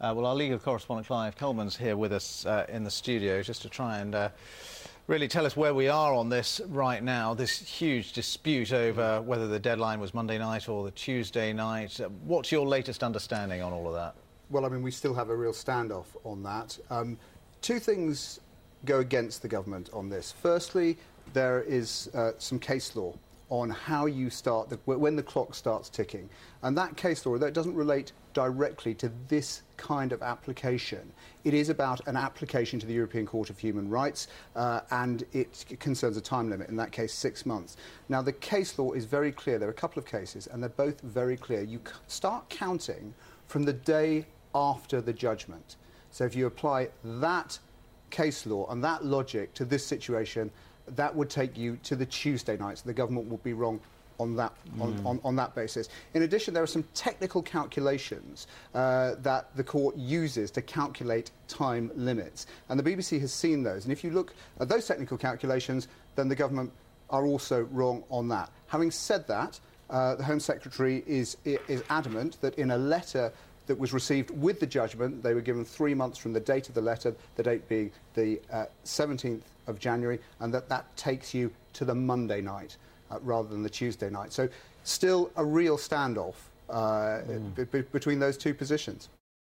Well, our legal correspondent Clive Coleman's here with us in the studio just to try and really tell us where we are on this right now, this huge dispute over whether the deadline was Monday night or the Tuesday night. What's your latest understanding on all of that? Well, I mean, we still have a real standoff on that. Two things go against the government on this. Firstly, there is some case law on how you start, when the clock starts ticking. And that case law, though it doesn't relate directly to this kind of application, it is about an application to the European Court of Human Rights, and it concerns a time limit, in that case 6 months. Now, the case law is very clear. There are a couple of cases, and they're both very clear. You start counting from the day after the judgment. So if you apply that case law and that logic to this situation, that would take you to the Tuesday night, so the government would be wrong on that, on that basis. In addition, there are some technical calculations that the court uses to calculate time limits, and the BBC has seen those. And if you look at those technical calculations, then the government are also wrong on that. Having said that, the Home Secretary is adamant that in a letter that was received with the judgment, they were given 3 months from the date of the letter, the date being the 17th of January, and that takes you to the Monday night rather than the Tuesday night. So still a real standoff between those two positions.